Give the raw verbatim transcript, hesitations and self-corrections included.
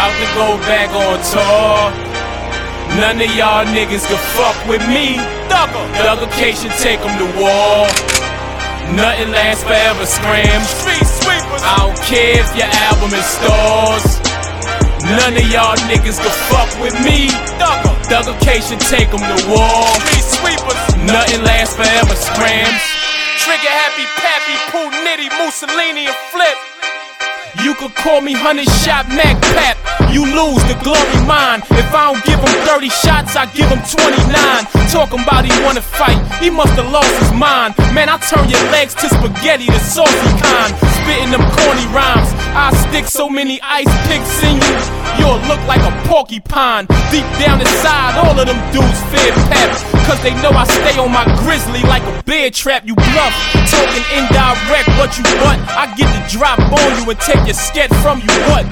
about to go back on tour. None of y'all niggas can fuck with me. Thuggercation take them to war. Nothing lasts forever, scram. Street sweepers. I don't care if your album is stars. None of y'all niggas can fuck with me. Thuggercation take them to war. Street sweepers. Nothing lasts forever, scrams. Trigger happy, Pappy, Pooh, Nitty, Mussolini, and Flip. You could call me Hundred Shot Mac Pap. You lose, the glory mine. If I don't give him thirty shots, I give him twenty-nine. Talking about he wanna fight, he must've lost his mind. Man, I turn your legs to spaghetti, the saucy kind. Spitting them corny rhymes, I stick so many ice picks in you, you'll look like a porcupine. Deep down inside, all of them dudes fear Pap, cause they know I stay on my grizzly like a bear trap. You bluff, talking indirect, but you what? I get the drop on you and take your sket from you, what?